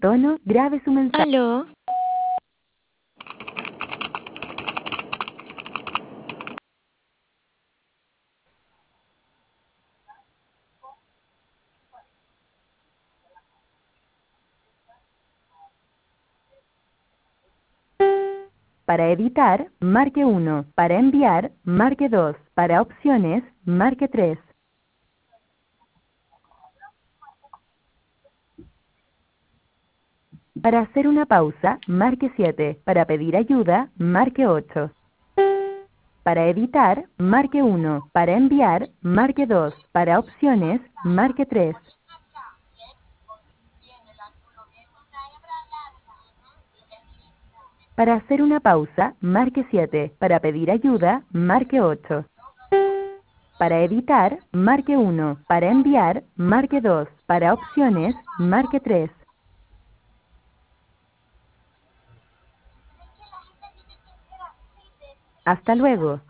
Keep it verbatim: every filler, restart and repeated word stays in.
tono, grabe su mensaje. ¿Aló? Para editar, marque uno. Para enviar, marque dos. Para opciones, marque tres. Para hacer una pausa, marque siete. Para pedir ayuda, marque ocho. Para editar, marque uno. Para enviar, marque dos. Para opciones, marque tres. Para hacer una pausa, marque siete. Para pedir ayuda, marque ocho. Para editar, marque uno. Para enviar, marque dos. Para opciones, marque tres. Hasta luego.